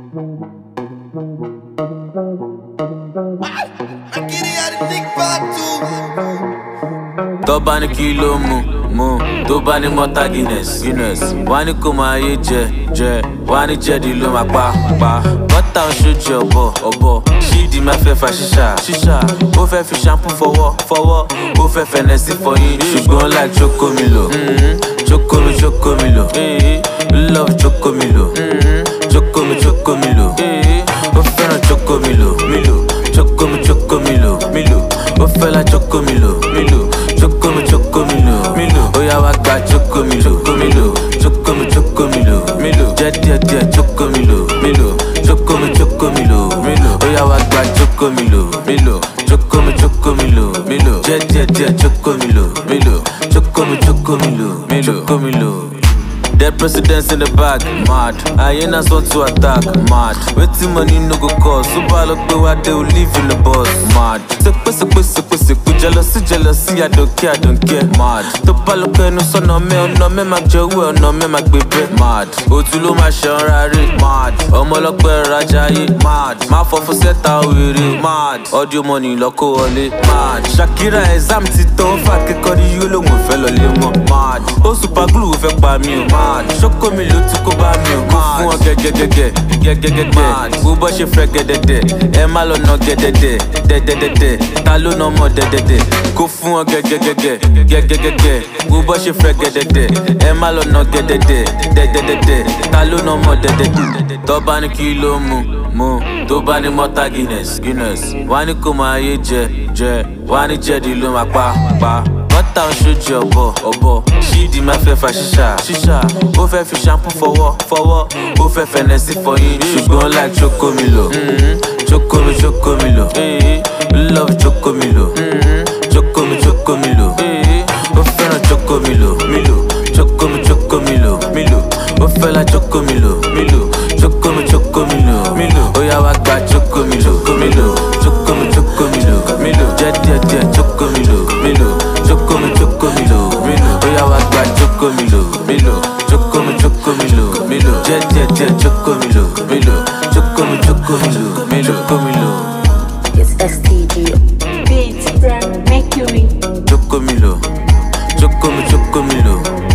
Tó bá ní kí ló mú, tó bá ní mọ́tà Guinness. Wá ní kó máa yé jẹ, wá ní jẹ̀dí ló máa pa. Bọ́tà ń ṣojú ọ̀bọ, ṣídìí máa fẹ́ fa ṣíṣà. Ó fẹ́ fi shampoo fọwọ́, ó fẹ́ fẹ̀nẹ́sì fọyín. Ṣùgbọ́n like Chocomilo, Chocomilo, love Chocomilo, Chocomilo. Ó fẹ́ràn Chocomilo, Chocomilo. Ó fẹ́ la Chocomilo, Chocomilo. Ó yá wá gba Chocomilo, jẹ́ díẹ̀ Chocomilo, Chocomilo. Ó yá wá gba Chocomilo, Chocomilo. Jẹ́ díẹ̀ Chocomilo. Dead presidents in the back, mad. Hyenas want to attack, mad. Waiting money no go cost. Super look the way they will live in the bus, mad. Sepe, jealousy, I don't care, mad. Topa look no son on me, my joe, no me, my baby, mad. Otulo ma shanrari, mad. Omolokwe rajayi, mad. Ma for set awiri, mad. Audio money loko ole, mad. Shakira exam ti ton fa ke kori yolo mo fe lole mo, mad. O super glue fe pa mi, mad. Chocomilo tí kò bá mi ò kó fún ọ gẹ́gẹ́gẹ́ mad. Bó bọ́ ṣe fẹ́ gẹ́dẹ́dẹ́, ẹ má lọ nà gẹ́dẹ́dẹ́. Ta ló nà mọ́ dẹ́dẹ́dẹ́? Kó fún ọ gẹ́gẹ́gẹ́. Bó bọ́ ṣe fẹ́ gẹ́dẹ́dẹ́, ẹ má lọ nà gẹ́dẹ́dẹ́. Ta ló nà mọ́ dẹ́dẹ́dẹ́? Tó bá ní kí ló mú, tó bá ní mọ́tà Guinness. Wá ní kó máa yé jẹ, wá ní jẹ̀dí ló máa pa. Bọ́tà ń ṣojú ọ̀bọ, ṣídìí máa fẹ́ fa ṣíṣà. Ó fẹ́ fi shampoo fọwọ́, ó fẹ́ fẹ̀nẹ́sì fọyín. Ṣùgbọ́n like Chocomilo, Chocomilo. Love Chocomilo, Chocomilo. Ó fẹ́ràn Chocomilo, Chocomilo. Ó fẹ́ la Chocomilo, Chocomilo. Ó yá wá gba Chocomilo, Chocomilo. Jẹ́ díẹ̀ Chocomilo. Ó yá wá gba Chocomilo, Chocomilo. Jẹ́ díẹ̀ Chocomilo. It's STG. Beats from Mercury. Chocomilo.